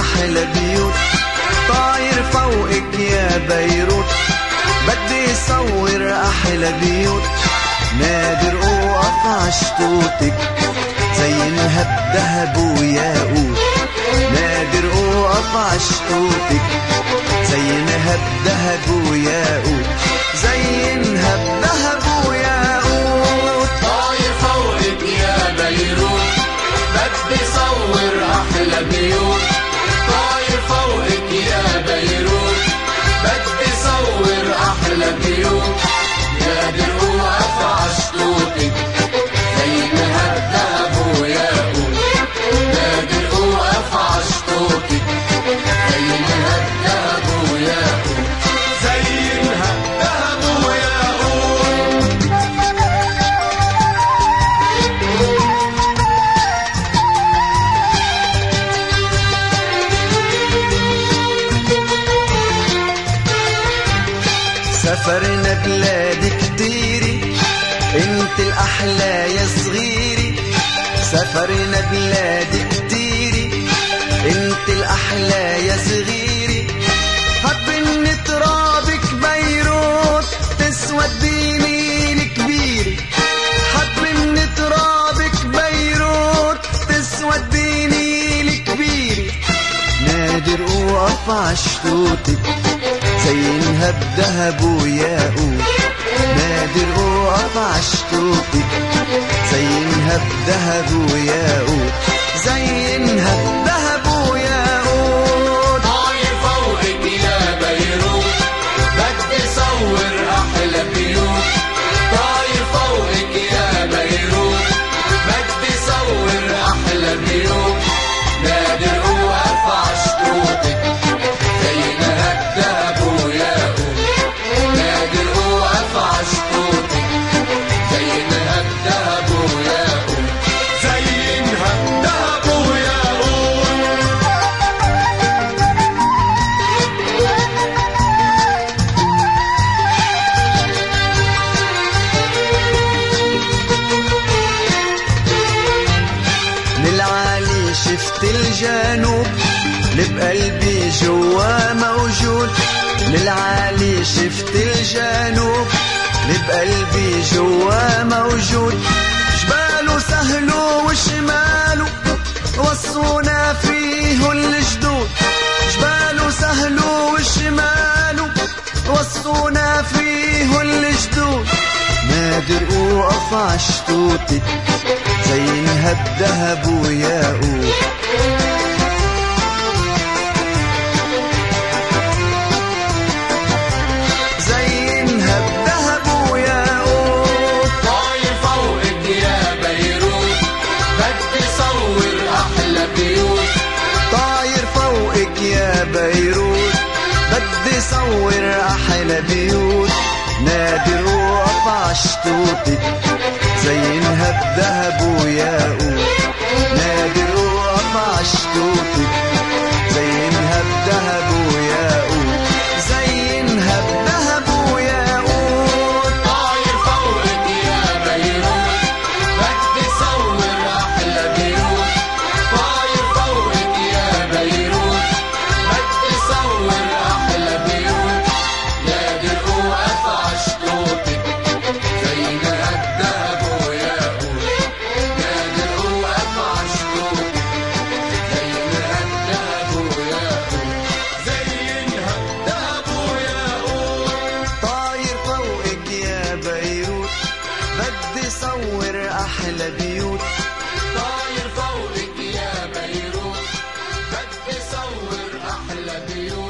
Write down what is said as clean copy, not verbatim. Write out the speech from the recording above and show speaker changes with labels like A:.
A: أحلى بيوت. طاير فوقك يا بيروت بدي صور أحلى بيوت. نادر أوقف عشتوتك زينها بذهب وياقوت. نادر أوقف عشتوتك زينها بذهب وياقوت. زينها بذهب وياقوت.
B: طاير فوقك يا بيروت بدي صور أحلى بيوت. طاير فوقك يا بيروت بدي صور أحلى بيوت. نادر أوقف عشتوتك زينها بذهب وياقوت. نادر أوقف عشتوتك زينها بذهب وياقوت.
A: زينها بذهب وياقوت. سافرنا بلاد كتيري انت الأحلى يا صغيري. سافرنا بلاد كتيري انت الأحلى يا صغيري. حب ان ترابك بيروت تسوديني الكبيري. حب ان ترابك بيروت تسوديني الكبيري. نادر اوقف عشتوتك زينها بذهب وياقوت. نادر اوقف عشتوتك زينها بذهب وياقوت. زينها بذهب وياقوت.
B: طاير فوقك يا بيروت بدي صور أحلى بيوت. طاير فوقك يا بيروت بدي صور أحلى بيوت. نادر أوقف عشتوتك زينها بذهب وياقوت. نادر أوقف عشتوتك زينها بذهب وياقوت.
A: زينها بذهب وياقوت. للعالي شفت الجنوب لبقلبي جوا موجود. للعالي شفت الجنوب لبقلبي جوا موجود. جباله سهله وشماله وصونا فيه الجدود. جباله سهله وشماله وصونا فيه الجدود. نادر اوقف عشتوتك زينها بذهب وياقوت. زينها بذهب وياقوت.
B: طاير فوقك يا بيروت بدي صور أحلى بيوت.
A: طاير فوقك يا بيروت بدي صور أحلى بيوت. نادر وقف عشتوتك زينها بذهب وياقوت. نادر وقف عشتوتك زينها بذهب وياقوت. زينها بذهب وياقوت.
B: طاير فوقك يا بيروت بدي صور أحلى بيوت. طاير فوقك يا بيروت بدي صور أحلى بيوت. نادر أوقف عشتوتك زينها بذهب وياقوت. نادر أوقف عشتوتك زينها بذهب وياقوت.
A: زينها بذهب وياقوت. طاير فوقك يا بيروت بدي صور أحلى بيوت.
B: طاير فوقك يا بيروت بدي صور أحلى بيوت.